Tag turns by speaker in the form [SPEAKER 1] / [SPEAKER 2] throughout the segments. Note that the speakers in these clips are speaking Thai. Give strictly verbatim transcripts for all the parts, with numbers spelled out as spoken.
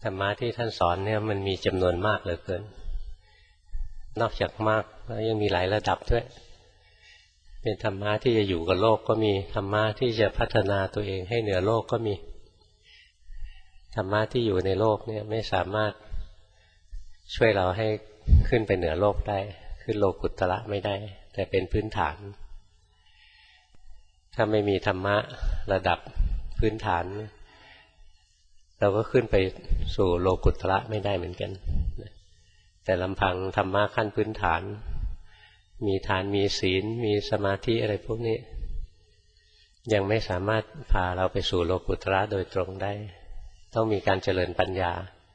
[SPEAKER 1] ธรรมะที่ท่านสอนเนี่ยมันมีจำนวนมากเหลือเกินนอกจากมากแล้วยังมีหลายระดับด้วยเป็นธรรมะที่จะอยู่กับโลกก็มีธรรมะที่จะพัฒนาตัวเองให้เหนือโลกก็มีธรรมะที่อยู่ในโลกเนี่ยไม่สามารถช่วยเราให้ขึ้นไปเหนือโลกได้ขึ้นโลกุตระไม่ได้แต่เป็นพื้นฐานถ้าไม่มีธรรมะระดับพื้นฐานเราก็ขึ้นไปสู่โลกุตระไม่ได้เหมือนกันแต่ลำพังธรรมะขั้นพื้นฐานมีทานมีศีลมีสมาธิอะไรพวกนี้ยังไม่สามารถพาเราไปสู่โลกุตระโดยตรงได้ต้องมีการเจริญปัญญา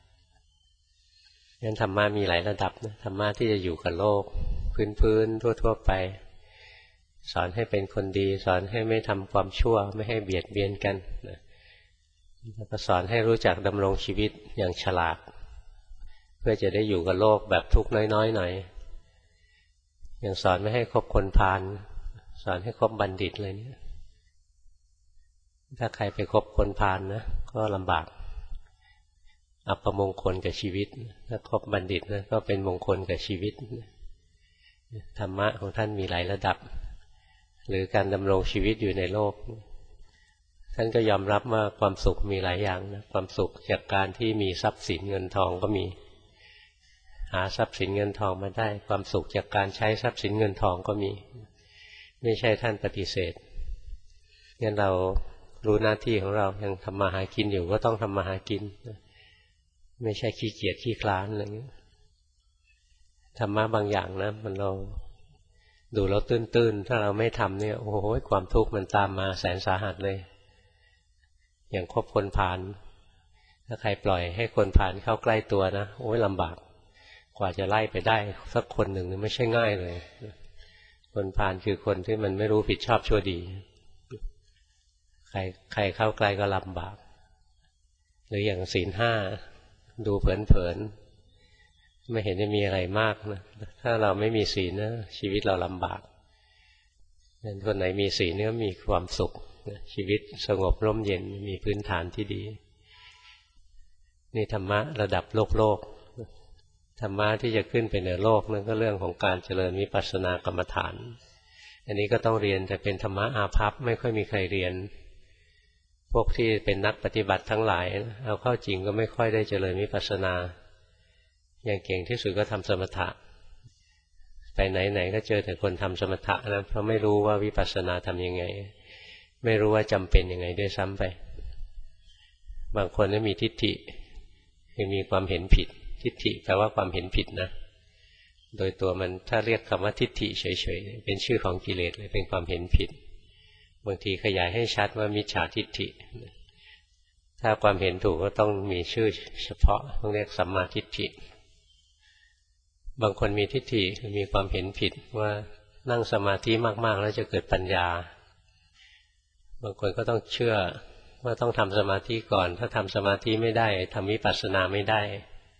[SPEAKER 1] งั้นธรรมะมีหลายระดับนะธรรมะที่จะอยู่กับโลกพื้นๆทั่วๆไปสอนให้เป็นคนดีสอนให้ไม่ทำความชั่วไม่ให้เบียดเบียนกันแล้วก็สอนให้รู้จักดำรงชีวิตอย่างฉลาดเพื่อจะได้อยู่กับโลกแบบทุกข์น้อยๆหน่อยอย่างสอนไม่ให้คบคนพาลสอนให้คบบัณฑิตเลยเนี่ยถ้าใครไปคบคนพาลนะก็ลำบากอัปมงคลกับชีวิตถ้าคบบัณฑิตนะก็เป็นมงคลกับชีวิตธรรมะของท่านมีหลายระดับหรือการดำรงชีวิตอยู่ในโลกท่านก็ยอมรับว่าความสุขมีหลายอย่างนะความสุขจากการที่มีทรัพย์สินเงินทองก็มีหาทรัพย์สินเงินทองมาได้ความสุขจากการใช้ทรัพย์สินเงินทองก็มีไม่ใช่ท่านปฏิเสธงั้นเรารู้หน้าที่ของเรายังทำมาหากินอยู่ก็ต้องทำมาหากินไม่ใช่ขี้เกียจขี้คลานอะไรอย่างนี้ธรรมะบางอย่างนะมันเราดูเราตื้นๆถ้าเราไม่ทำเนี่ยโอ้โหความทุกข์มันตามมาแสนสาหัสเลยอย่างคบคนพาลถ้าใครปล่อยให้คนพาลเข้าใกล้ตัวนะโอ้ยลำบากกว่าจะไล่ไปได้สักคนหนึ่งนี่ไม่ใช่ง่ายเลยคนพาลคือคนที่มันไม่รู้ผิดชอบชั่วดีใครใครเข้าใกล้ก็ลำบากหรืออย่างศีลห้าดูเผินๆไม่เห็นจะมีอะไรมากนะถ้าเราไม่มีศีลนะชีวิตเราลำบากคนไหนมีศีลก็มีความสุขชีวิตสงบร่มเย็นมีพื้นฐานที่ดีนี่ธรรมะระดับโลกโลกธรรมะที่จะขึ้นไปเหนือโลกนั่นก็เรื่องของการเจริญวิปัสสนากรรมฐานอันนี้ก็ต้องเรียนแต่เป็นธรรมะอาภัพไม่ค่อยมีใครเรียนพวกที่เป็นนักปฏิบัติทั้งหลายเอาเข้าจริงก็ไม่ค่อยได้เจริญวิปัสสนาอย่างเก่งที่สุดก็ทำสมถะไปไหนๆก็เจอแต่คนทำสมถะนะเพราะไม่รู้ว่าวิปัสสนาทำยังไงไม่รู้ว่าจำเป็นยังไงด้วยซ้ำไปบางคนก็มีทิฏฐิคือมีความเห็นผิดทิฏฐิแปลว่าความเห็นผิดนะโดยตัวมันถ้าเรียกคำว่าทิฏฐิเฉยๆเป็นชื่อของกิเลสเลยเป็นความเห็นผิดบางทีขยายให้ชัดว่ามิจฉาทิฏฐิถ้าความเห็นถูกก็ต้องมีชื่อเฉพาะต้องเรียกสัมมาทิฏฐิบางคนมีทิฏฐิมีความเห็นผิดว่านั่งสมาธิมากๆแล้วจะเกิดปัญญาบางคนก็ต้องเชื่อว่าต้องทำสมาธิก่อนถ้าทำสมาธิไม่ได้ทำวิปัสสนาไม่ได้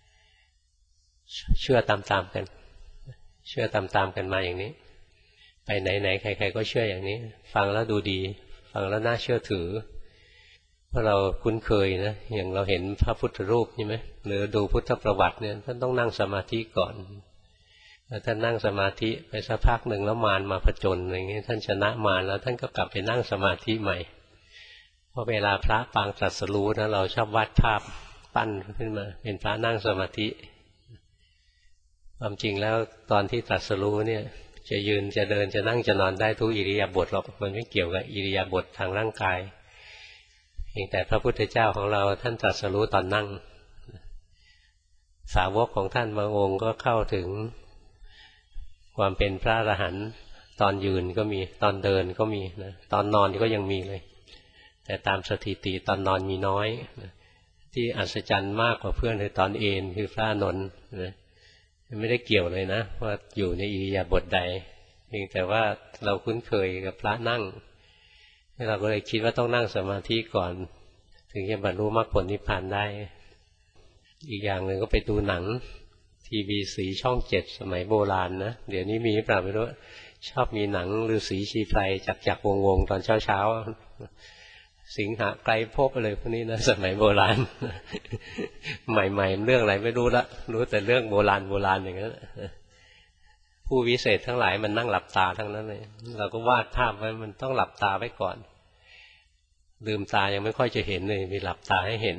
[SPEAKER 1] เชื่อตามๆกันเชื่อตามๆกันมาอย่างนี้ไปไหนๆใครๆก็เชื่ออย่างนี้ฟังแล้วดูดีฟังแล้วน่าเชื่อถือเพราะเราคุ้นเคยนะอย่างเราเห็นพระพุทธรูปใช่ไหมหรือดูพุทธประวัติเนี่ยท่านต้องนั่งสมาธิก่อนแล้วท่านนั่งสมาธิไปสักพักหนึ่งแล้วมารมาผจญอะไรอย่างนี้ท่านชนะมารแล้วท่านก็กลับไปนั่งสมาธิใหม่เพราะเวลาพระปางตรัสรู้นะเราชอบวาดภาพปั้นขึ้นมาเป็นพระนั่งสมาธิความจริงแล้วตอนที่ตรัสรู้เนี่ยจะยืนจะเดินจะนั่งจะนอนได้ทุกอิริยาบถหรอกมันไม่เกี่ยวกับอิริยาบถทางร่างกายเพียงแต่พระพุทธเจ้าของเราท่านตรัสรู้ตอนนั่งสาวกของท่านบางองค์ก็เข้าถึงความเป็นพระอรหันต์ตอนยืนก็มีตอนเดินก็มีนะตอนนอนก็ยังมีเลยแต่ตามสถิติตอนนอนมีน้อยนะที่อัศจรรย์มากกว่าเพื่อนคือตอนเอนคือพระอานนท์นะไม่ได้เกี่ยวเลยนะว่าอยู่ในอิริยาบถใดเพียงแต่ว่าเราคุ้นเคยกับพระนั่งเราก็เลยคิดว่าต้องนั่งสมาธิก่อนถึงจะบรรลุมรรคผลนิพพานได้อีกอย่างหนึ่งก็ไปดูหนังทีวีสีช่องเจ็ดสมัยโบราณนะเดี๋ยวนี้มีหรือเปล่าไม่รู้ชอบมีหนังฤาษีชีไพรจักจักวงวงตอนเช้าเช้าสิงหไกรภพอะไรพวกนี้นะสมัยโบราณ ใหม่ๆเรื่องอะไรไม่รู้ละรู้แต่เรื่องโบราณโบราณอย่างนั้นผู้วิเศษทั้งหลายมันนั่งหลับตาทั้งนั้นเลยเราก็วาดภาพไว้มันต้องหลับตาไว้ก่อนลืมตายังไม่ค่อยจะเห็นเลยมีหลับตาให้เห็น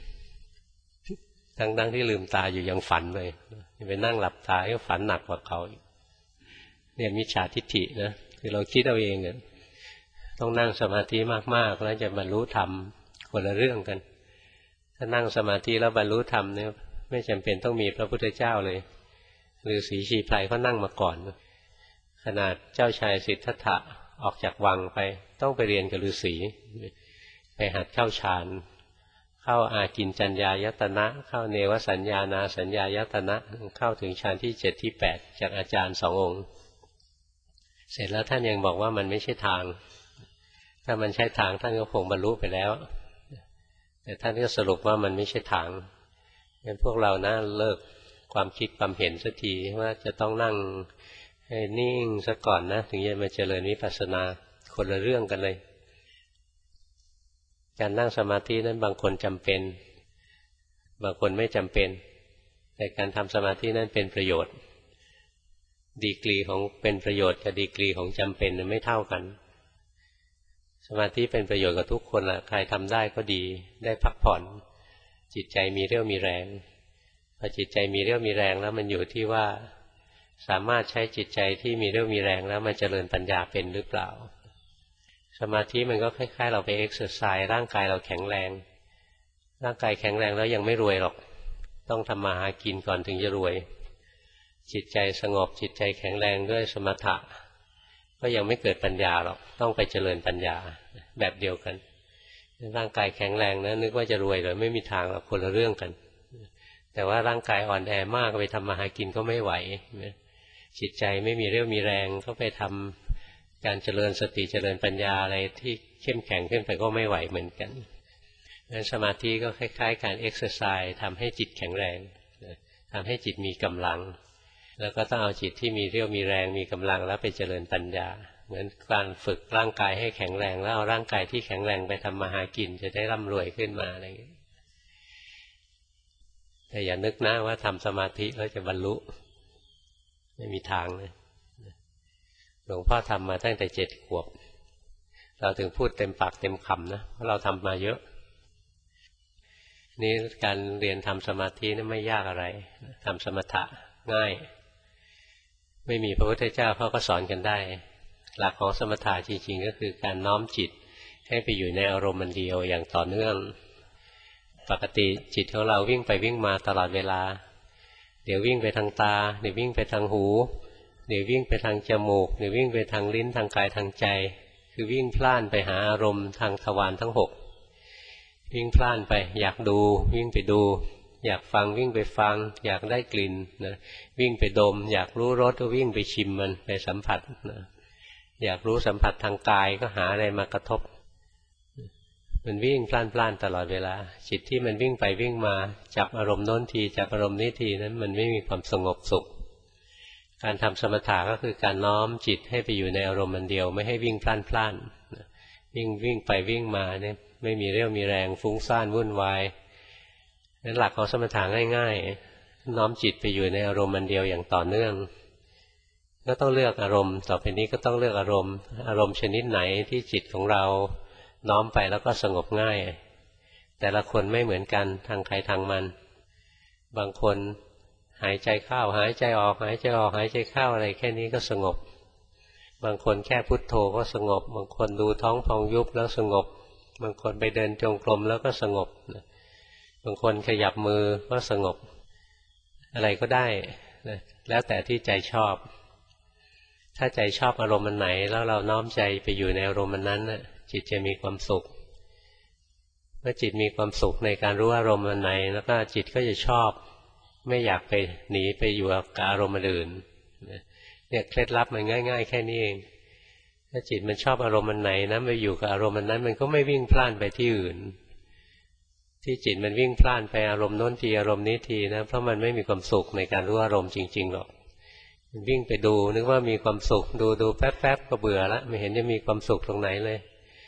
[SPEAKER 1] ทั้งๆที่ลืมตาอยู่ยังฝันเลยไปนั่งหลับตาให้ฝันหนักกว่าเขาเนี่ยมิจฉาทิฏฐินะคือเราคิดเอาเองเนี่ยต้องนั่งสมาธิมากๆแล้วจะบรรลุธรรมคนละเรื่องกันถ้านั่งสมาธิแล้วบรรลุธรรมเนี่ยไม่จำเป็นต้องมีพระพุทธเจ้าเลยฤาษีชีไพรเขานั่งมาก่อนขนาดเจ้าชายสิทธัตถะออกจากวังไปต้องไปเรียนกับฤาษีไปหัดเข้าฌานเข้าอากินจัญญายตนะเข้าเนวสัญญานาสัญญายตนะเข้าถึงฌานที่เจ็ดที่แปดจากอาจารย์สององค์เสร็จแล้วท่านยังบอกว่ามันไม่ใช่ทางถ้ามันใช่ทางท่านก็คงบรรลุไปแล้วแต่ท่านก็สรุปว่ามันไม่ใช่ทางงั้นพวกเรานะเลิกความคิดความเห็นสักทีว่าจะต้องนั่งให้นิ่งซะก่อนนะถึงจะมาเจริญวิปัสสนาคนละเรื่องกันเลยการนั่งสมาธินั้นบางคนจำเป็นบางคนไม่จำเป็นแต่การทำสมาธินั้นเป็นประโยชน์ดีกรีของเป็นประโยชน์กับดีกรีของจำเป็นไม่เท่ากันสมาธิเป็นประโยชน์กับทุกคนละใครทำได้ก็ดีได้พักผ่อนจิตใจมีเรี่ยวมีแรงพอจิตใจมีเรี่ยวมีแรงแล้วมันอยู่ที่ว่าสามารถใช้จิตใจที่มีเรี่ยวมีแรงแล้วมันเจริญปัญญาเป็นหรือเปล่าสมาธิมันก็คล้ายๆเราไปเอ็กซ์เซอร์ไซส์ร่างกายเราแข็งแรงร่างกายแข็งแรงแล้วยังไม่รวยหรอกต้องทำมาหากินก่อนถึงจะรวยจิตใจสงบจิตใจแข็งแรงด้วยสมถะก็ยังไม่เกิดปัญญาหรอกต้องไปเจริญปัญญาแบบเดียวกันร่างกายแข็งแรงนะนึกว่าจะรวยเลยไม่มีทางหรอกคนละเรื่องกันแต่ว่าร่างกายอ่อนแอมากไปทำมาหากินก็ไม่ไหวจิตใจไม่มีเรี่ยวมีแรงก็ไปทำการเจริญสติเจริญปัญญาอะไรที่เข้มแข็งขึ้นไปก็ไม่ไหวเหมือนกันงั้นสมาธิก็คล้ายๆการเอ็กซ์ไซส์ทำให้จิตแข็งแรงทำให้จิตมีกำลังแล้วก็ต้องเอาจิตที่มีเรี่ยวมีแรงมีกำลังแล้วไปเจริญปัญญาเหมือนการฝึกร่างกายให้แข็งแรงแล้วเอาร่างกายที่แข็งแรงไปทำมาหากินจะได้ร่ำรวยขึ้นมาอะไรอย่างนี้แต่อย่านึกนะว่าทำสมาธิแล้วจะบรรลุไม่มีทางเลยหลวงพ่อทำมาตั้งแต่เจ็ดขวบเราถึงพูดเต็มปากเต็มคำนะเพราะเราทำมาเยอะนี่การเรียนทำสมาธินี่ไม่ยากอะไรทำสมถะง่ายไม่มีพระพุทธเจ้าเขาก็สอนกันได้หลักของสมถะจริงๆก็คือการน้อมจิตให้ไปอยู่ในอารมณ์มันเดียวอย่างต่อเนื่องปกติจิตของเราวิ่งไปวิ่งมาตลอดเวลาเดี๋ยววิ่งไปทางตาเดี๋ยววิ่งไปทางหูเดี๋ยววิ่งไปทางจมูกเดี๋ยววิ่งไปทางลิ้นทางกายทางใจคือวิ่งพล่านไปหาอารมณ์ทางทวารทั้งหกวิ่งพล่านไปอยากดูวิ่งไปดูอยากฟังวิ่งไปฟังอยากได้กลิ่นนะวิ่งไปดมอยากรู้รสก็วิ่งไปชิมมันไปสัมผัสนะอยากรู้สัมผัสทางกายก็หาอะไรมากระทบมันวิ่งพล่านๆตลอดเวลาจิตที่มันวิ่งไปวิ่งมาจับอารมณ์โน้นทีจับอารมณ์นี้ทีนั้นมันไม่มีความสงบสุขการทำสมถะก็คือการน้อมจิตให้ไปอยู่ในอารมณ์มันเดียวไม่ให้วิ่งพล่านๆวิ่งวิ่งไปวิ่งมาเนี่ยไม่มีเรี่ยวมีแรงฟุ้งซ่านวุ่นวายนั้นหลักของสมถะง่ายๆน้อมจิตไปอยู่ในอารมณ์มันเดียวอย่างต่อเนื่องก็ต้องเลือกอารมณ์ต่อไปนี้ก็ต้องเลือกอารมณ์อารมณ์ชนิดไหนที่จิตของเราน้อมไปแล้วก็สงบง่ายแต่ละคนไม่เหมือนกันทางใครทางมันบางคนหายใจเข้าหายใจออกหายใจออกหายใจเข้าอะไรแค่นี้ก็สงบบางคนแค่พุทโธก็สงบบางคนดูท้องพองยุบแล้วสงบบางคนไปเดินจงกรมแล้วก็สงบบางคนขยับมือก็สงบอะไรก็ได้แล้วแต่ที่ใจชอบถ้าใจชอบอารมณ์อันไหนแล้วเราน้อมใจไปอยู่ในอารมณ์อันนั้นจิตจะมีความสุขเมื่อจิตมีความสุขในการรู้อารมณ์อันไหนแล้วก็จิตก็จะชอบไม่อยากไปหนีไปอยู่กับอารมณ์อื่นเนี่ยเคล็ดลับมันง่ายๆแค่นี้เองถ้าจิตมันชอบอารมณ์อันไหนนะไปอยู่กับอารมณ์อันนั้นมันก็ไม่วิ่งพล่านไปที่อื่นที่จิตมันวิ่งพล่านไปอารมณ์โน้นทีอารมณ์นี้ทีนะเพราะมันไม่มีความสุขในการรู้อารมณ์จริงๆหรอกมันวิ่งไปดูนึกว่ามีความสุขดูดูแป๊บๆก็เบื่อละไม่เห็นจะมีความสุขตรงไหนเลย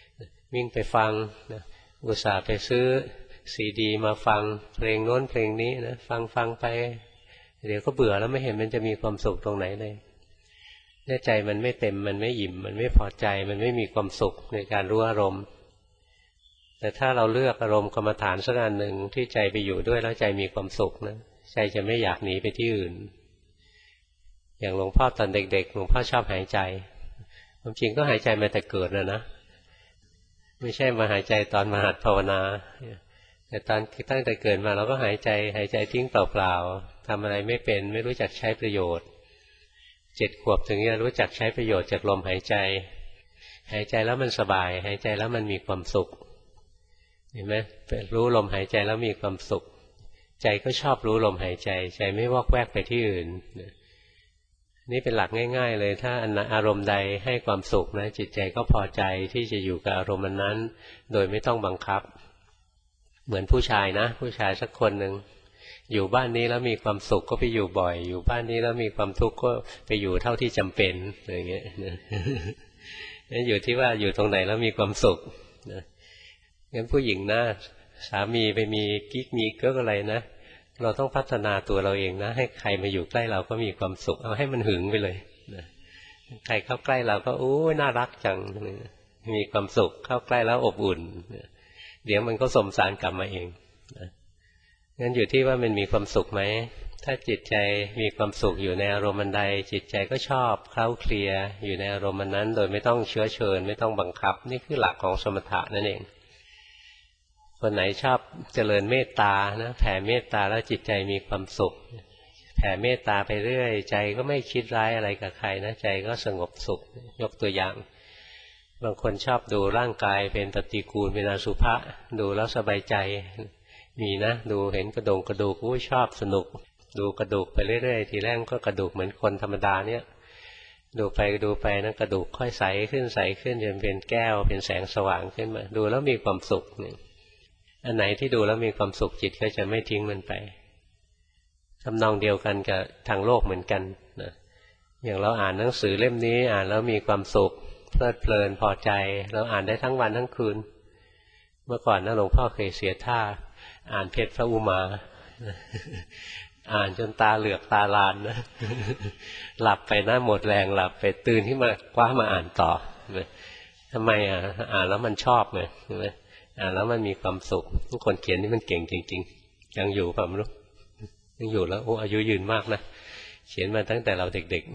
[SPEAKER 1] วิ่งไปฟังนะอุตส่าห์ไปซื้อซีดีมาฟังเพลงโน้นเพลงนี้นะฟังฟังไปเดี๋ยวก็เบื่อแล้วไม่เห็นมันจะมีความสุขตรงไหนเลยเนี่ยใจมันไม่เต็มมันไม่อิ่มมันไม่พอใจมันไม่มีความสุขในการรู้อารมณ์แต่ถ้าเราเลือกอารมณ์กรรมฐานสักอันหนึ่งที่ใจไปอยู่ด้วยแล้วใจมีความสุขนะใจจะไม่อยากหนีไปที่อื่นอย่างหลวงพ่อตอนเด็กๆหลวงพ่อชอบหายใจความจริงก็หายใจมาแต่เกิดนะนะไม่ใช่มาหายใจตอนมาหัดภาวนาแต่ตอนตั้งแต่เกิดมาเราก็หายใจหายใจทิ้งเปล่าๆทำอะไรไม่เป็นไม่รู้จักใช้ประโยชน์เจ็ดขวบถึงจะรู้จักใช้ประโยชน์จากลมหายใจหายใจแล้วมันสบายหายใจแล้วมันมีความสุขเห็นไหมรู้ลมหายใจแล้วมีความสุขใจก็ชอบรู้ลมหายใจใจไม่วอกแวกไปที่อื่นนี่เป็นหลักง่ายๆเลยถ้าอารมณ์ใดให้ความสุขนะจิตใจก็พอใจที่จะอยู่กับอารมณ์นั้นโดยไม่ต้องบังคับเหมือนผู้ชายนะผู้ชายสักคนหนึ่งอยู่บ้านนี้แล้วมีความสุขก็ไปอยู่บ่อยอยู่บ้านนี้แล้วมีความทุกข์ก็ไปอยู่เท่าที่จำเป็นอย่างเงี้ยนั่นอยู่ที่ว่าอยู่ตรงไหนแล้วมีความสุขนะงั้นผู้หญิงนะสามีไปมีกิ๊กมีเกิ๊กอะไรนะเราต้องพัฒนาตัวเราเองนะให้ใครมาอยู่ใกล้เราก็มีความสุขเอาให้มันหึงไปเลยนะใครเข้าใกล้เราก็โอ้ยน่ารักจังมีความสุขเข้าใกล้แล้วอบอุ่นเดี๋ยวมันก็สมสารกลับมาเองนะงั้นอยู่ที่ว่ามันมีความสุขไหมถ้าจิตใจมีความสุขอยู่ในอารมณ์ใดจิตใจก็ชอบเคล้าเคลียอยู่ในอารมณ์นั้นโดยไม่ต้องเชื้อเชิญไม่ต้องบังคับนี่คือหลักของสมถะนั่นเองคนไหนชอบเจริญเมตตานะแผ่เมตตาแล้วจิตใจมีความสุขแผ่เมตตาไปเรื่อยใจก็ไม่คิดร้ายอะไรกับใครนะใจก็สงบสุขยกตัวอย่างบางคนชอบดูร่างกายเป็นปฏิกูลเป็นอสุภะดูแล้วสบายใจมีนะดูเห็นกระดูกกระดูกอู้ชอบสนุกดูกระดูกไปเรื่อยๆทีแรกก็กระดูกเหมือนคนธรรมดาเนี่ยดูไปดูไปนะกระดูกค่อยใสขึ้นใสขึ้นจนเป็นแก้วเป็นแสงสว่างขึ้นมาดูแล้วมีความสุขนี่อันไหนที่ดูแล้วมีความสุขจิตก็จะไม่ทิ้งมันไปทำนองเดียวกันกับทางโลกเหมือนกันนะอย่างเราอ่านหนังสือเล่มนี้อ่านแล้วมีความสุขเพลิดเพลินพอใจเราอ่านได้ทั้งวันทั้งคืนเมื่อก่อนนะหลวงพ่อเคยเสียท่าอ่านเพชรพระอุมาอ่านจนตาเหลือกตาลานนะหลับไปนะหมดแรงหลับไปตื่นที่มาคว้ามาอ่านต่อทำไมอ่ะอ่านแล้วมันชอบไงใช่ไหมอ่านแล้วมันมีความสุขทุกคนเขียนนี่มันเก่งจริงๆยังอยู่ป่ะไม่รู้ยังอยู่แล้วโอ้อายุยืนมากนะเขียนมาตั้งแต่เราเด็ก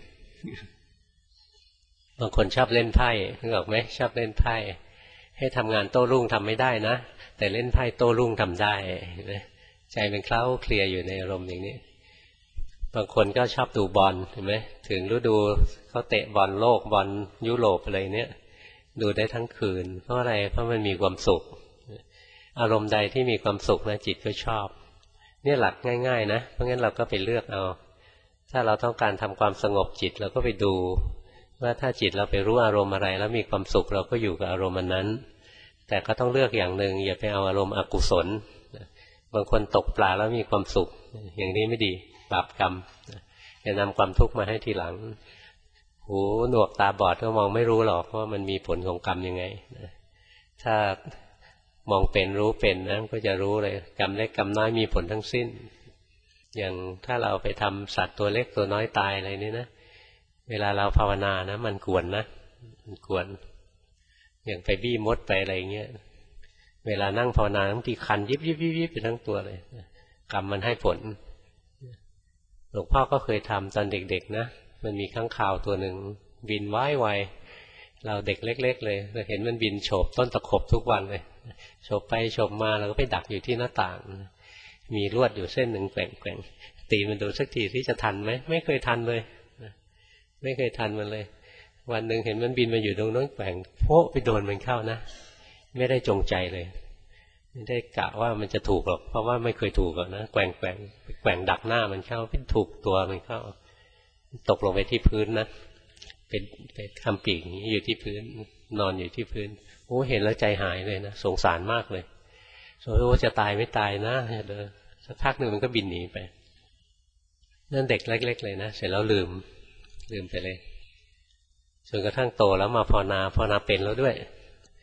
[SPEAKER 1] ๆบางคนชอบเล่นไพ่นึกออกไหมชอบเล่นไพ่ให้ทำงานโต้รุ่งทำไม่ได้นะแต่เล่นไพ่โต้รุ่งทำได้ใจเป็นเคล้าเคลียอยู่ในอารมณ์อย่างนี้บางคนก็ชอบดูบอลเห็นไหมถึงฤดูเขาเตะบอลโลกบอลยุโรปอะไรเนี้ยดูได้ทั้งคืนเพราะอะไรเพราะมันมีความสุขอารมณ์ใดที่มีความสุขนะจิตก็ชอบเนี่ยหลักง่ายๆนะเพราะงั้นเราก็ไปเลือกเอาถ้าเราต้องการทำความสงบจิตเราก็ไปดูว่าถ้าจิตเราไปรู้อารมณ์อะไรแล้วมีความสุขเราก็อยู่กับอารมณ์นั้นแต่ก็ต้องเลือกอย่างหนึ่งอย่าไปเอาอารมณ์อกุศลบางคนตกปลาแล้วมีความสุขอย่างนี้ไม่ดีบาปกรรมจะนำความทุกข์มาให้ทีหลังหูหนวกตาบอดก็มองไม่รู้หรอกว่ามันมีผลของกรรมยังไงถ้ามองเป็นรู้เป็นนะก็จะรู้เลยกรรมเล็กกรรมน้อยมีผลทั้งสิ้นอย่างถ้าเราไปทำสัตว์ตัวเล็กตัวน้อยตายอะไรนี่นะเวลาเราภาวนานะมันกวนนะมันกวนอย่างไปบี้มดไปอะไรเงี้ยเวลานั่งภาวนาบางทีคันยิบยิบยิบยิบไปทั้งตัวเลยกรรมมันให้ผลหลวงพ่อก็เคยทำตอนเด็กๆนะมันมีข้างคาวตัวหนึ่งบินว่ายไวเราเด็กเล็กๆเลยเราเห็นมันบินโฉบต้นตะขบทุกวันเลยโฉบไปโฉบมาเราก็ไปดักอยู่ที่หน้าต่างมีลวดอยู่เส้นหนึ่งแกว่งๆตีมันดูสักทีที่จะทันไหมไม่เคยทันเลยไม่เคยทันมันเลยวันหนึ่งเห็นมันบินมาอยู่ตรงนั้นแกว่งโผล่ไปโดนมันเข้านะไม่ได้จงใจเลยไม่ได้กะว่ามันจะถูกหรอกเพราะว่าไม่เคยถูกหรอกนะแกว่งแกว่งแกว่งดักหน้ามันเข้าเป็นถูกตัวมันเข้าตกลงไปที่พื้นนะเป็นเป็นคำปีกอย่างนี้อยู่ที่พื้นนอนอยู่ที่พื้นโอ้เห็นแล้วใจหายเลยนะสงสารมากเลยสงสัยว่าจะตายไม่ตายนะเดี๋ยวสักพักหนึ่งมันก็บินหนีไปนั่นเด็กเล็กๆเลยนะเสร็จแล้วลืมลืมไปเลยจนกระทั่งโตแล้วมาภาวนาภาวนาเป็นแล้วด้วย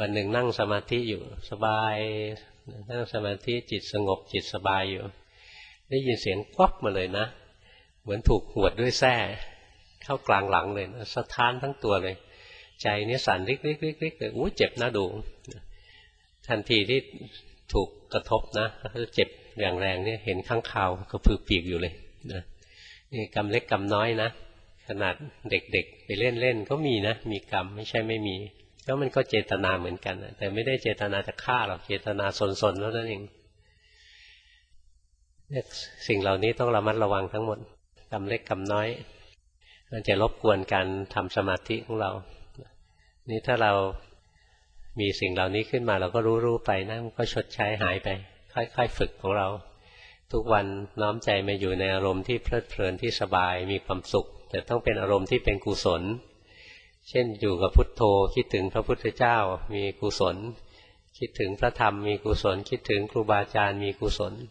[SPEAKER 1] วันหนึ่งนั่งสมาธิอยู่สบายนั่งสมาธิจิตสงบจิตสบายอยู่ได้ยินเสียงควักมาเลยนะเหมือนถูกหวดด้วยแส้เข้ากลางหลังเลยนะสะท้านทั้งตัวเลยใจนี่สั่นริกริกริกริกเลยอู้เจ็บน่าดูทันทีที่ถูกกระทบนะเจ็บอย่างแรงเนี่ยเห็นข้างคาวกระพือปีกอยู่เลยนะนี่กรรมเล็กกรรมน้อยนะขนาดเด็กๆไปเล่นๆก็มีนะมีกรรมไม่ใช่ไม่มีก็มันก็เจตนาเหมือนกันนะแต่ไม่ได้เจตนาจะฆ่าหรอกเจตนาสนๆแล้วนั่นเองเนี่ยสิ่งเหล่านี้ต้องระมัดระวังทั้งหมดกรรมเล็กกรรมน้อยมันจะรบกวนการทำสมาธิของเรานี่ถ้าเรามีสิ่งเหล่านี้ขึ้นมาเราก็รู้ๆไปนะมันก็ชดใช้หายไปค่อยๆฝึกของเราทุกวันน้อมใจมาอยู่ในอารมณ์ที่เพลิดเพลินที่สบายมีความสุขแต่ต้องเป็นอารมณ์ที่เป็นกุศลเช่นอยู่กับพุทโธคิดถึงพระพุทธเจ้ามีกุศลคิดถึงพระธรรมมีกุศลคิดถึงครูบาอาจารย์มีกุศล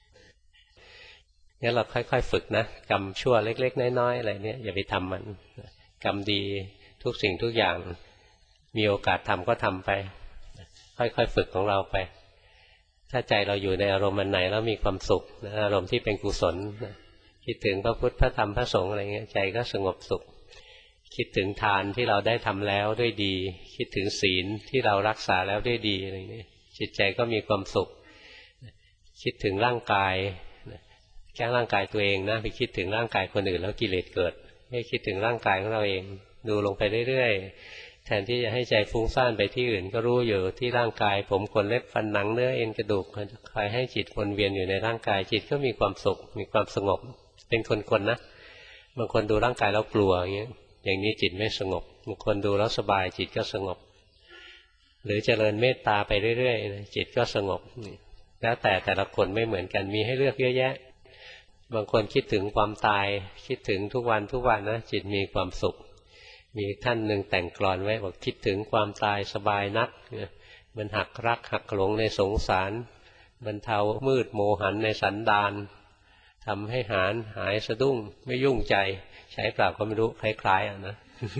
[SPEAKER 1] งั้นเราค่อยๆฝึกนะกรรมชั่วเล็กๆน้อยๆอะไรเนี่ยอย่าไปทำมันกรรมดีทุกสิ่งทุกอย่างมีโอกาสทำก็ทำไปค่อยๆฝึกของเราไปถ้าใจเราอยู่ในอารมณ์อันไหนแล้วมีความสุขนะอารมณ์ที่เป็นกุศลนะคิดถึงพระพุทธพระธรรมพระสงฆ์อะไรเงี้ยใจก็สงบสุขคิดถึงทานที่เราได้ทำแล้วด้วยดีคิดถึงศีลที่เรารักษาแล้วด้วยดีอะไรเงี้ยจิตใจก็มีความสุขคิดถึงร่างกายแค่ร่างกายตัวเองนะไปคิดถึงร่างกายคนอื่นแล้วกิเลสเกิดให้คิดถึงร่างกายของเราเองดูลงไปเรื่อยๆแทนที่จะให้ใจฟุ้งซ่านไปที่อื่นก็รู้อยู่ที่ร่างกายผมขนเล็บฟันหนังเนื้อเอ็นกระดูกคอยให้จิตวนเวียนอยู่ในร่างกายจิตก็มีความสุขมีความสงบเป็นคนๆนะบางคนดูร่างกายแล้วกลัวอย่างเงี้ยอย่างนี้จิตไม่สงบบางคนดูแล้วสบายจิตก็สงบหรือเจริญเมตตาไปเรื่อยๆจิตก็สงบแล้วแต่แต่ละคนไม่เหมือนกันมีให้เลือกเยอะแยะบางคนคิดถึงความตายคิดถึงทุกวันทุกวันนะจิตมีความสุขมีท่านหนึ่งแต่งกลอนไว้บอกคิดถึงความตายสบายนักมันหักรักหักหลงในสงสารบรรเทามืดโมหันในสันดานทำให้หายหายสะดุ้งไม่ยุ่งใจใช้เปล่าก็ไม่รู้คล้ายๆอ่ะนะ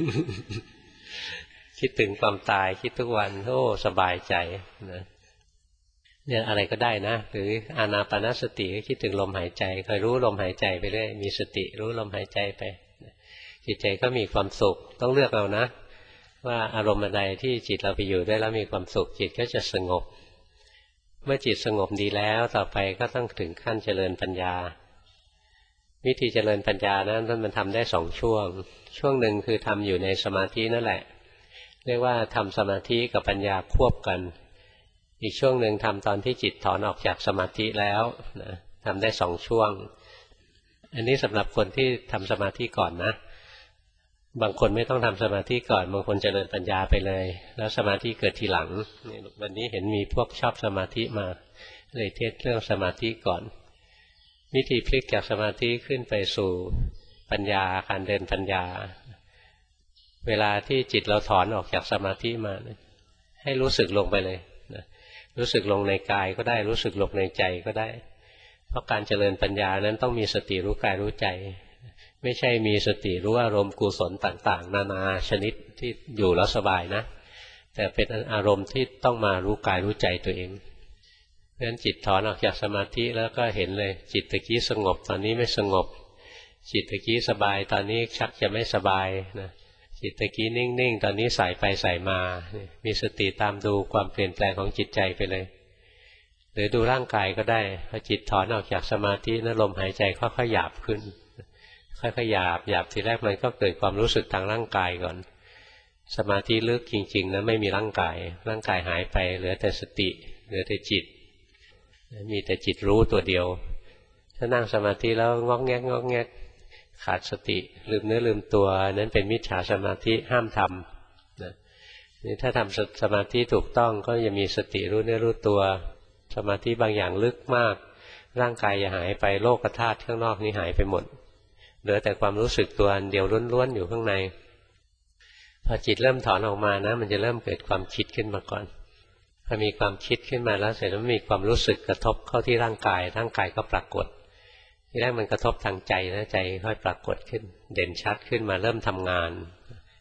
[SPEAKER 1] คิดถึงความตายคิดทุกวันโอ้สบายใจนะเนี่ยอะไรก็ได้นะหรืออานาปานสติก็คิดถึงลมหายใจคอยรู้ลมหายใจไปเรื่อยมีสติรู้ลมหายใจไปจิตใจก็มีความสุขต้องเลือกเอานะว่าอารมณ์ใดที่จิตเราไปอยู่ได้แล้วมีความสุขจิตก็จะสงบเมื่อจิตสงบดีแล้วต่อไปก็ต้องถึงขั้นเจริญปัญญาวิธีเจริญปัญญานั้นมันทำได้สองช่วงช่วงหนึ่งคือทำอยู่ในสมาธินั่นแหละเรียกว่าทำสมาธิกับปัญญาควบกันอีกช่วงหนึ่งทำตอนที่จิตถอนออกจากสมาธิแล้วนะทำได้สองช่วงอันนี้สำหรับคนที่ทำสมาธิก่อนนะบางคนไม่ต้องทำสมาธิก่อนบางคนเจริญปัญญาไปเลยแล้วสมาธิเกิดทีหลังวันนี้เห็นมีพวกชอบสมาธิมาเลยเทศเรื่องสมาธิก่อนวิธีพลิกจากสมาธิขึ้นไปสู่ปัญญาการเดินปัญญาเวลาที่จิตเราถอนออกจากสมาธิมาให้รู้สึกลงไปเลยรู้สึกลงในกายก็ได้รู้สึกลงในใจก็ได้เพราะการเจริญปัญญานั้นต้องมีสติรู้กายรู้ใจไม่ใช่มีสติรู้อารมณ์กุศลต่างๆนานาชนิดที่อยู่แล้วสบายนะแต่เป็นอารมณ์ที่ต้องมารู้กายรู้ใจตัวเองเพราะฉะนั้นจิตถอนออกจากสมาธิแล้วก็เห็นเลยจิตตะกี้สงบตอนนี้ไม่สงบจิตตะกี้สบายตอนนี้ชักจะไม่สบายนะจิตตะกี้นิ่งๆตอนนี้สายไปสายมามีสติตามดูความเปลี่ยนแปลงของจิตใจไปเลยหรือดูร่างกายก็ได้พอจิตถอนออกจากสมาธินั้นลมหายใจค่อยๆหยาบขึ้นค่อยๆหยาบหยาบทีแรกมันก็เกิดความรู้สึกทางร่างกายก่อนสมาธิลึกจริงๆนะไม่มีร่างกายร่างกายหายไปเหลือแต่สติเหลือแต่จิตมีแต่จิตรู้ตัวเดียวถ้านั่งสมาธิแล้วงอกแงกงอกแงกขาดสติลืมเนื้อลืมตัวนั้นเป็นมิจฉาสมาธิห้ามทำนะนี่ถ้าทำสมาธิถูกต้องก็จะมีสติรู้เนื้อรู้ตัวสมาธิบางอย่างลึกมากร่างกายจะหายไปโลกธาตุข้างนอกนี้หายไปหมดเหลือแต่ความรู้สึกตัวเดียวล้วนๆอยู่ข้างในพอจิตเริ่มถอนออกมานะมันจะเริ่มเกิดความคิดขึ้นมาก่อนพอมีความคิดขึ้นมาแล้วเสร็จแล้วมีความรู้สึกกระทบเข้าที่ร่างกายร่างกายก็ปรากฏทีแรกมันกระทบทางใจนะใจค่อยปรากฏขึ้นเด่นชัดขึ้นมาเริ่มทำงาน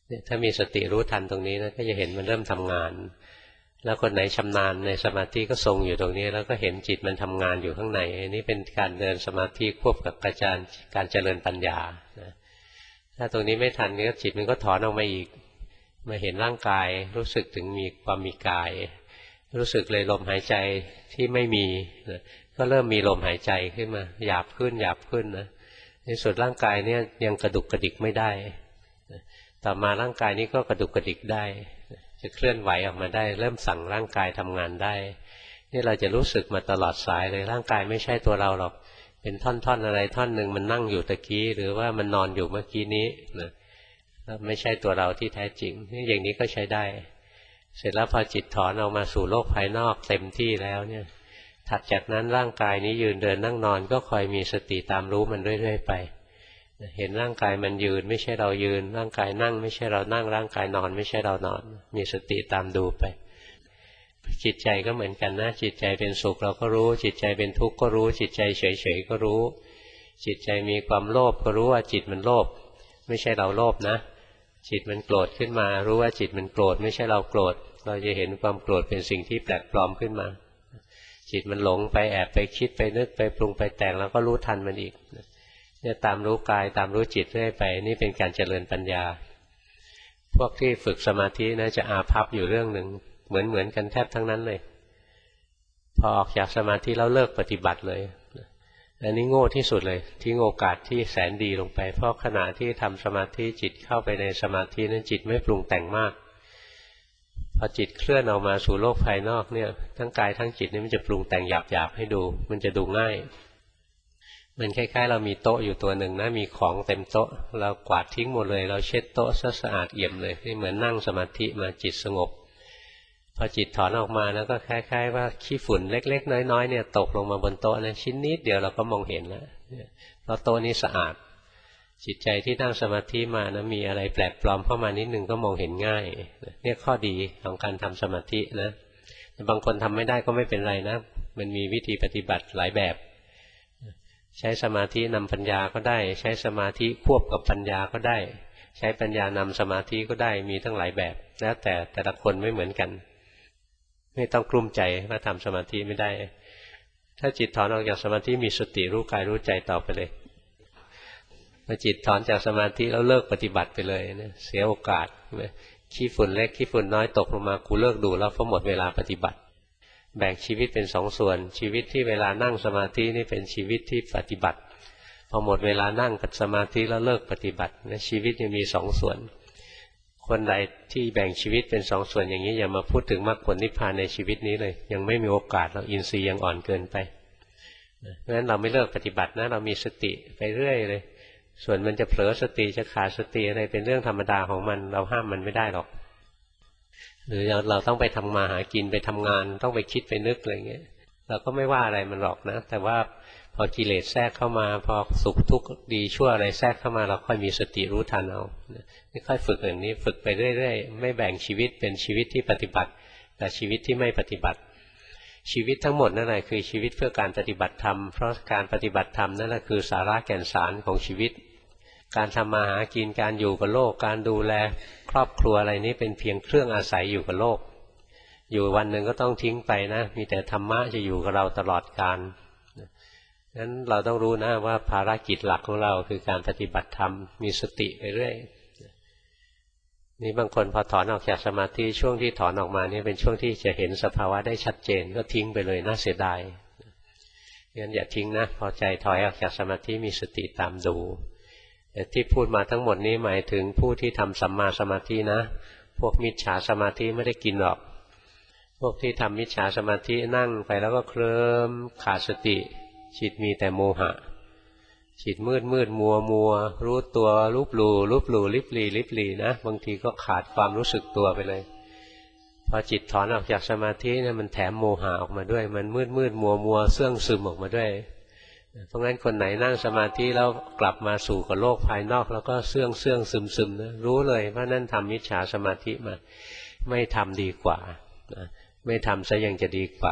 [SPEAKER 1] เนี่ยถ้ามีสติรู้ทันตรงนี้นะก็จะเห็นมันเริ่มทำงานแล้วคนไหนชำนาญในสมาธิก็ทรงอยู่ตรงนี้แล้วก็เห็นจิตมันทำงานอยู่ข้างในนี่เป็นการเดินสมาธิควบกับการการเจริญปัญญานะถ้าตรงนี้ไม่ทันก็จิตมันก็ถอนออกมาอีกมาเห็นร่างกายรู้สึกถึงมีความมีกายรู้สึกเลยลมหายใจที่ไม่มีนะก็เริ่มมีลมหายใจขึ้นมาหยาบขึ้นหยาบขึ้นนะในสุดร่างกายเนี่ยยังกระดุกกระดิกไม่ได้ต่อมาร่างกายนี้ก็กระดุกกระดิกได้จะเคลื่อนไหวออกมาได้เริ่มสั่งร่างกายทำงานได้นี่เราจะรู้สึกมาตลอดสายเลยร่างกายไม่ใช่ตัวเราหรอกเป็นท่อนๆอะไรท่อนหนึ่งมันนั่งอยู่ตะกี้หรือว่ามันนอนอยู่เมื่อกี้นี้นะไม่ใช่ตัวเราที่แท้จริงนี่อย่างนี้ก็ใช้ได้เสร็จแล้วพอจิตถอนออกมาสู่โลกภายนอกเต็มที่แล้วเนี่ยถัดจากนั้นร่างกายนี้ยืนเดินนั่งนอนก็คอยมีสติตามรู้มันเรื่อยๆไปเห็นร่างกายมันยืนไม่ใช่เรายืนร่างกายนั่งไม่ใช่เรานั่งร่างกายนอนไม่ใช่เรานอนมีสติตามดูไปจิตใจก็เหมือนกันนะจิตใจเป็นสุขเราก็รู้จิตใจเป็นทุกข์ก็รู้จิตใจเฉยๆก็รู้จิตใจมีความโลภก็รู้ว่าจิตมันโลภไม่ใช่เราโลภนะจิตมันโกรธขึ้นมารู้ว่าจิตมันโกรธไม่ใช่เราโกรธเราจะเห็นความโกรธเป็นสิ่งที่แปลกปลอมขึ้นมาจิตมันหลงไปแอบไปคิดไปนึกไปปรุงไปแต่งแล้วก็รู้ทันมันอีกเนี่ยตามรู้กายตามรู้จิตเรื่อยไปนี่เป็นการเจริญปัญญาพวกที่ฝึกสมาธินะจะอาภัพอยู่เรื่องหนึ่งเหมือนเหมือนกันแทบทั้งนั้นเลยพอออกจากสมาธิแล้วเลิกปฏิบัติเลยอันนี้โง่ที่สุดเลยทิ้งโอกาสที่แสนดีลงไปเพราะขณะที่ทำสมาธิจิตเข้าไปในสมาธินั้นจิตไม่ปรุงแต่งมากพอจิตเคลื่อนออกมาสู่โลกภายนอกเนี่ยทั้งกายทั้งจิตนี่มันจะปรุงแต่งหยาบๆให้ดูมันจะดูง่ายมันคล้ายๆเรามีโต๊ะอยู่ตัวหนึ่งนะมีของเต็มโต๊ะเรากวาดทิ้งหมดเลยเราเช็ดโต๊ะซะสะอาดเอี่ยมเลยนี่เหมือนนั่งสมาธิมาจิตสงบพอจิตถอนออกมาแล้วก็คล้ายๆว่าขี้ฝุ่นเล็กๆน้อยๆเนี่ยตกลงมาบนโต๊ะนะชิ้นนิดเดียวเราก็มองเห็นแล้วเพราะโต๊ะนี้สะอาดจิตใจที่นั่งสมาธิมานะมีอะไรแปลกปลอมเข้ามานิดนึงก็มองเห็นง่ายเนี่ยข้อดีของการทำสมาธินะบางคนทำไม่ได้ก็ไม่เป็นไรนะมันมีวิธีปฏิบัติหลายแบบใช้สมาธินำปัญญาก็ได้ใช้สมาธิควบกับปัญญาก็ได้ใช้ปัญญานำสมาธิก็ได้มีทั้งหลายแบบแล้วแต่แต่ละคนไม่เหมือนกันไม่ต้องกลุ้มใจว่าทำสมาธิไม่ได้ถ้าจิตถอนออกจากสมาธิมีสติรู้กายรู้ใจต่อไปเลยพอจิตถอนจากสมาธิแล้วเลิกปฏิบัติไปเลยนะเสียโอกาสขี้ฝุ่นเล็กขี้ฝุ่นน้อยตกลงมากูเลิกดูแล้วเพราะหมดเวลาปฏิบัติแบ่งชีวิตเป็นสองส่วนชีวิตที่เวลานั่งสมาธินี่เป็นชีวิตที่ปฏิบัติพอหมดเวลานั่งกับสมาธิแล้วเลิกปฏิบัตินะชีวิตยังมีสองส่วนคนใดที่แบ่งชีวิตเป็นสองส่วนอย่างนี้อย่ามาพูดถึงมรรคผลนิพพานในชีวิตนี้เลยยังไม่มีโอกาสเราอินทรีย์ยังอ่อนเกินไปเพราะฉะนั้นเราไม่เลิกปฏิบัตินะเรามีสติไปเรื่อยเลยส่วนมันจะเผลอสติจะขาดสติอะไรเป็นเรื่องธรรมดาของมันเราห้ามมันไม่ได้หรอกหรือเราต้องไปทำมาหากินไปทำงานต้องไปคิดไปนึกอะไรเงี้ยเราก็ไม่ว่าอะไรมันหรอกนะแต่ว่าพอกิเลสแทรกเข้ามาพอสุขทุกข์ดีชั่วอะไรแทรกเข้ามาเราค่อยมีสติรู้ทันเอาไม่ค่อยฝึกอย่างนี้ฝึกไปเรื่อยๆไม่แบ่งชีวิตเป็นชีวิตที่ปฏิบัติกับชีวิตที่ไม่ปฏิบัติชีวิตทั้งหมดนั่นแหละคือชีวิตเพื่อการปฏิบัติธรรมเพราะการปฏิบัติธรรมนั่นแหละคือสาระแก่นสารของชีวิตการทำมาหากินการอยู่กับโลกการดูแลครอบครัวอะไรนี้เป็นเพียงเครื่องอาศัยอยู่กับโลกอยู่วันหนึ่งก็ต้องทิ้งไปนะมีแต่ธรรมะจะอยู่กับเราตลอดกาลนั้นเราต้องรู้นะว่าภารกิจหลักของเราคือการปฏิบัติธรรมมีสติไปเรื่อยนี่บางคนพอถอนออกจากสมาธิช่วงที่ถอนออกมานี่เป็นช่วงที่จะเห็นสภาวะได้ชัดเจนก็ทิ้งไปเลยน่าเสียดายงั้นอย่าทิ้งนะพอใจถอยออกจากสมาธิมีสติตามดูแต่ที่พูดมาทั้งหมดนี้หมายถึงผู้ที่ทำสัมมาสมาธินะพวกมิจฉาสมาธิไม่ได้กินหรอกพวกที่ทำมิจฉาสมาธินั่งไปแล้วก็เคลิ้มขาดสติจิตมีแต่โมหะจิตมืดมืดมัวมัวรู้ตัวลุบลูลุบลูลิบลีลิบลีนะบางทีก็ขาดความรู้สึกตัวไปเลยพอจิตถอนออกจากสมาธิเนี่ยมันแถมโมหะออกมาด้วยมันมืดมืดมัวมัวเสื่องซึมออกมาด้วยเพราะงั้นคนไหนนั่งสมาธิแล้วกลับมาสู่กับโลกภายนอกแล้วก็เสื่องเสื่องซึมซึมนะรู้เลยว่านั่นทำมิจฉาสมาธิมาไม่ทำดีกว่านะไม่ทำซะยังจะดีกว่า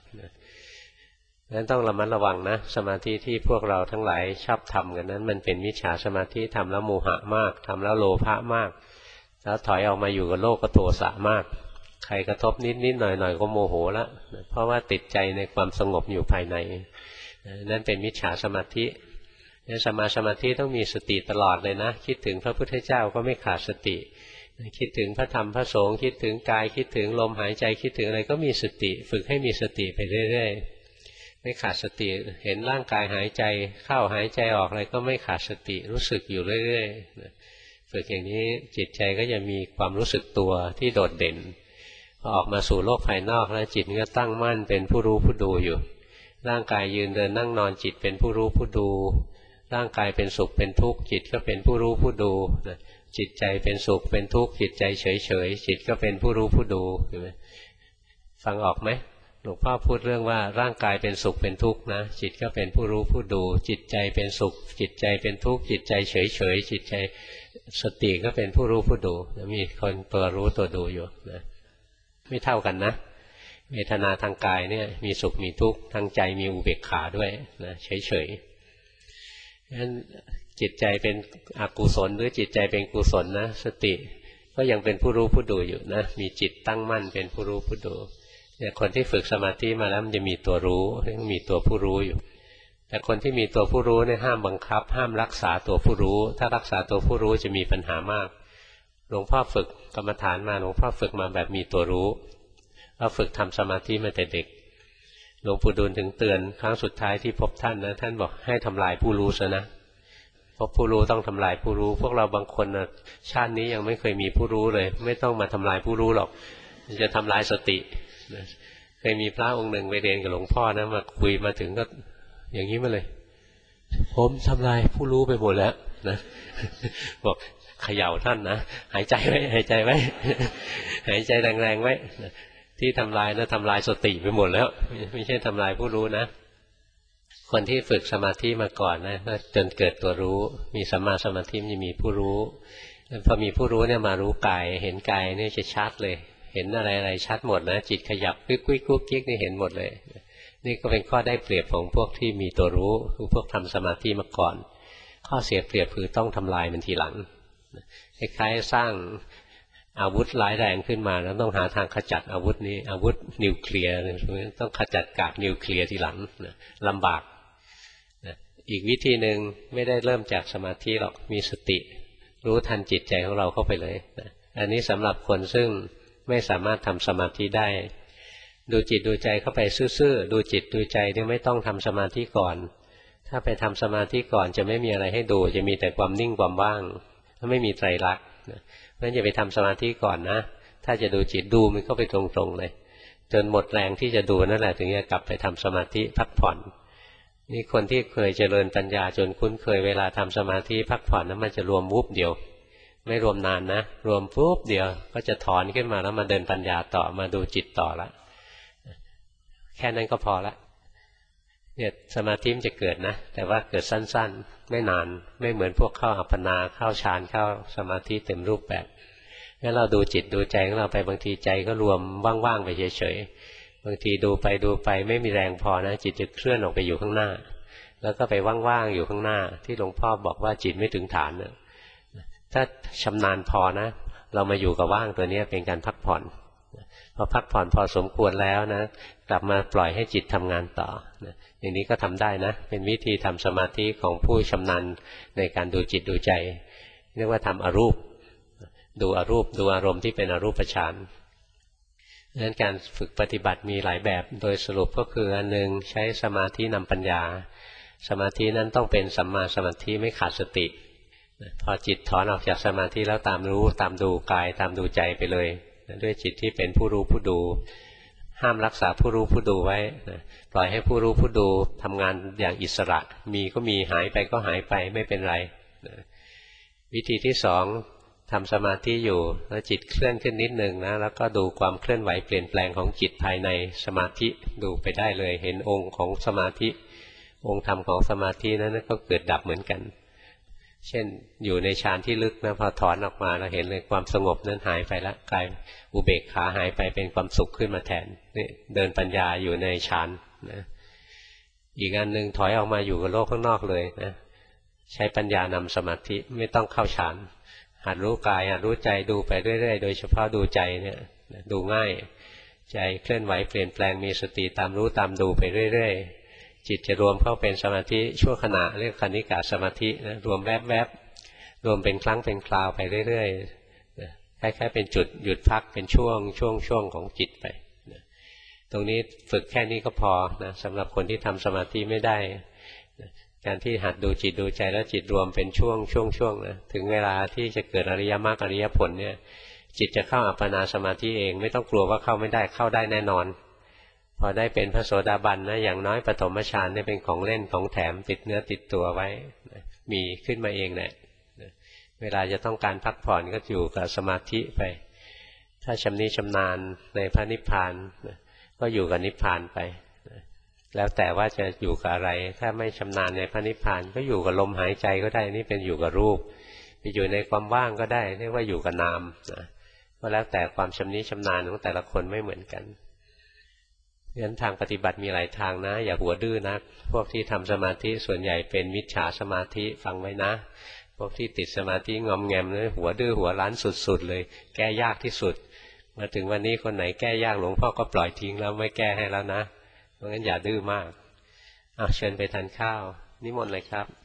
[SPEAKER 1] นั้นต้องระมัดระวังนะสมาธิที่พวกเราทั้งหลายชอบทำกันนั้นมันเป็นมิจฉาสมาธิทำแล้วโมหะมากทำแล้วโลภะมากแล้วถอยออกมาอยู่กับโลกก็โทสะมากใครกระทบนิดนิดหน่อยหน่อยก็โมโหแล้วเพราะว่าติดใจในความสงบอยู่ภายในนั่นเป็นมิจฉาสมาธิสมาสมาธิต้องมีสติตลอดเลยนะคิดถึงพระพุทธเจ้าก็ไม่ขาดสติคิดถึงพระธรรมพระสงฆ์คิดถึงกายคิดถึงลมหายใจคิดถึงอะไรก็มีสติฝึกให้มีสติไปเรื่อยๆไม่ขาดสติเห็นร่างกายหายใจเข้าหายใจออกอะไรก็ไม่ขาดสติรู้สึกอยู่เรื่อยๆฝึกอย่างนี้จิตใจก็จะมีความรู้สึกตัวที่โดดเด่นพอออกมาสู่โลกภายนอกแล้วจิตก็ตั้งมั่นเป็นผู้รู้ผู้ดูอยู่ร่างกายยืนเดินนั่งนอนจิตเป็นผู้รู้ผู้ดูร่างกายเป็นสุขเป็นทุกข์จิตก็เป็นผู้รู้ผู้ดูจิตใจเป็นสุขเป็นทุกข์จิตใจเฉยเฉยจิตก็เป็นผู้รู้ผู้ดูเห็นไหมฟังออกไหมหลวงพ่อพูดเรื่องว่าร่างกายเป็นสุขเป็นทุกข์นะจิตก็เป็นผู้รู้ผู้ดูจิตใจเป็นสุขจิตใจเป็นทุกข์จิตใจเฉยเฉยจิตใจสติก็เป็นผู้รู้ผู้ดูมีคนตัวรู้ตัวดูอยู่นะไม่เท่ากันนะเวทนาทางกายเนี่ยมีสุขมีทุกข์ทางใจมีอุเบกขาด้วยนะเฉยเฉยงั้นจิตใจเป็นอกุศลหรือจิตใจเป็นกุศลนะสติก็ยังเป็นผู้รู้ผู้ดูอยู่นะมีจิตตั้งมั่นเป็นผู้รู้ผู้ดูเนี่ยคนที่ฝึกสมาธิมาแล้วมันจะมีตัวรู้ยังมีตัวผู้รู้อยู่แต่คนที่มีตัวผู้รู้เนี่ยห้ามบังคับห้ามรักษาตัวผู้รู้ถ้ารักษาตัวผู้รู้จะมีปัญหามากหลวงพ่อฝึกกรรมฐานมาหลวงพ่อฝึกมาแบบมีตัวรู้เราฝึกทำสมาธิมาแต่เด็กหลวงปู่ดูลถึงเตือนครั้งสุดท้ายที่พบท่านนะท่านบอกให้ทำลายผู้รู้ซะนะเพราะผู้รู้ต้องทำลายผู้รู้พวกเราบางคนนะชาตินี้ยังไม่เคยมีผู้รู้เลยไม่ต้องมาทำลายผู้รู้หรอกจะทำลายสตินะเคยมีพระองค์หนึ่งไปเรียนกับหลวงพ่อนะมาคุยมาถึงก็อย่างนี้มาเลยผมทำลายผู้รู้ไปหมดแล้วนะบอกเขย่าท่านนะหายใจไว้หายใจไว้หายใจแรงๆไว้ที่ทำลายนะทำลายสติไปหมดแล้วไม่ใช่ทำลายผู้รู้นะคนที่ฝึกสมาธิมาก่อนนะจนเกิดตัวรู้มีสัมมาสมาธิมันจะมีผู้รู้พอมีผู้รู้เนี่ยมารู้กายเห็นกายนี่จะชัดเลยเห็นอะไรๆชัดหมดนะจิตขยับกุ๊กกุ๊กกุ๊กกิ๊กนี่เห็นหมดเลยนี่ก็เป็นข้อได้เปรียบของพวกที่มีตัวรู้คือพวกทำสมาธิมาก่อนข้อเสียเปรียบคือต้องทำลายมันทีหลังคล้ายๆสร้างอาวุธร้ายแรงขึ้นมาแล้วต้องหาทางขจัดอาวุธนี้อาวุธนิวเคลียร์ต้องขจัดกากนิวเคลียร์ทีหลังลำบากอีกวิธีหนึ่งไม่ได้เริ่มจากสมาธิหรอกมีสติรู้ทันจิตใจของเราเข้าไปเลยอันนี้สำหรับคนซึ่งไม่สามารถทำสมาธิได้ดูจิตดูใจเข้าไปซื่อๆดูจิตดูใจเนี่ยไม่ต้องทำสมาธิก่อนถ้าไปทำสมาธิก่อนจะไม่มีอะไรให้ดูจะมีแต่ความนิ่งความว่างถ้าไม่มีไตรลักษณ์เพราะฉะนั้นอย่าไปทำสมาธิก่อนนะถ้าจะดูจิตดูมันก็ไปตรงๆเลยจนหมดแรงที่จะดูนั่นแหละถึงจะกลับไปทำสมาธิพักผ่อนนี่คนที่เคยเจริญปัญญาจนคุ้นเคยเวลาทำสมาธิพักผ่อนนั้นมันจะรวมวุบเดียวไม่รวมนานนะรวมปุ๊บเดียวก็จะถอนขึ้นมาแล้วมาเดินปัญญาต่อมาดูจิตต่อละแค่นั้นก็พอละเนี่ยสมาธิมันจะเกิดนะแต่ว่าเกิดสั้นๆไม่นานไม่เหมือนพวกเข้าอัปปนาเข้าฌานเข้าสมาธิเต็มรูปแบบงั้นเราดูจิตดูใจของเราไปบางทีใจก็รวมว่างๆไปเฉยๆบางทีดูไปดูไปไม่มีแรงพอนะจิตจะเคลื่อนออกไปอยู่ข้างหน้าแล้วก็ไปว่างๆอยู่ข้างหน้าที่หลวงพ่อบอกว่าจิตไม่ถึงฐานนะถ้าชำนาญพอนะเรามาอยู่กับว่างตัวนี้เป็นการพักผ่อนพอพักผ่อนพอสมควรแล้วนะกลับมาปล่อยให้จิตทำงานต่อนะอย่างนี้ก็ทำได้นะเป็นวิธีทำสมาธิของผู้ชำนาญในการดูจิตดูใจเรียกว่าทำอรูปดูอรูปดูอารมณ์ที่เป็นอรูปฌานดังนั้นการฝึกปฏิบัติมีหลายแบบโดยสรุปก็คืออันหนึ่งใช้สมาธินำปัญญาสมาธินั้นต้องเป็นสัมมาสมาธิไม่ขาดสติพอจิตถอนออกจากสมาธิแล้วตามรู้ตามดูกายตามดูใจไปเลยด้วยจิตที่เป็นผู้รู้ผู้ดูห้ามรักษาผู้รู้ผู้ดูไว้ปล่อยให้ผู้รู้ผู้ดูทำงานอย่างอิสระมีก็มีหายไปก็หายไปไม่เป็นไรวิธีที่สองทำสมาธิอยู่แล้วจิตเคลื่อนขึ้นนิดนึงนะแล้วก็ดูความเคลื่อนไหวเปลี่ยนแปลงของจิตภายในสมาธิดูไปได้เลยเห็นองค์ของสมาธิองค์ธรรมของสมาธินั้นก็เกิดดับเหมือนกันเช่นอยู่ในฌานที่ลึกนะพอถอนออกมาเราเห็นเลยความสงบนั้นหายไปแล้วกลายอุเบกขาหายไปเป็นความสุขขึ้นมาแทนนี่เดินปัญญาอยู่ในฌานนะอีกอันหนึ่งถอยออกมาอยู่กับโลกข้างนอกเลยนะใช้ปัญญานำสมาธิไม่ต้องเข้าฌานหัดรู้กายหัดรู้ใจดูไปเรื่อยๆโดยเฉพาะดูใจเนี่ยดูง่ายใจเคลื่อนไหวเปลี่ยนแปลงมีสติตามรู้ตามดูไปเรื่อยๆจิตจะรวมเข้าเป็นสมาธิชั่วขณะเรียกคณิกะสมาธินะรวมแวบๆรวมเป็นครั้งเป็นคราวไปเรื่อยๆคล้ายๆเป็นจุดหยุดพักเป็นช่วงช่วงช่วงของจิตไปตรงนี้ฝึกแค่นี้ก็พอนะสำหรับคนที่ทำสมาธิไม่ได้การที่หัดดูจิตดูใจแล้วจิตรวมเป็นช่วงช่วงช่วงนะถึงเวลาที่จะเกิดอริยมรรคอริยผลเนี่ยจิตจะเข้าอัปปนาสมาธิเองไม่ต้องกลัวว่าเข้าไม่ได้เข้าได้แน่นอนพอได้เป็นพระโสดาบันนะอย่างน้อยปฐมฌานเนี่ยเป็นของเล่นของแถมติดเนื้อติดตัวไว้มีขึ้นมาเองแหละเวลาจะต้องการพักผ่อนก็อยู่กับสมาธิไปถ้าชำนิชำนาญในพระนิพพานก็อยู่กับนิพพานไปแล้วแต่ว่าจะอยู่กับอะไรถ้าไม่ชำนาญในพระนิพพานก็อยู่กับลมหายใจก็ได้นี่เป็นอยู่กับรูปไปอยู่ในความว่างก็ได้เรียกว่าอยู่กับนามนะก็แล้วแต่ความชำนิชำนาญของแต่ละคนไม่เหมือนกันเพราะฉะนั้นทางปฏิบัติมีหลายทางนะอย่าหัวดื้อนะพวกที่ทำสมาธิส่วนใหญ่เป็นมิจฉาสมาธิฟังไว้นะพวกที่ติดสมาธิงอมแงมเลยหัวดื้อหัวรั้นสุดๆเลยแก้ยากที่สุดมาถึงวันนี้คนไหนแก้ยากหลวงพ่อก็ปล่อยทิ้งแล้วไม่แก้ให้แล้วนะเพราะงั้นอย่าดื้อมากอ่ะเชิญไปทานข้าวนิมนต์เลยครับ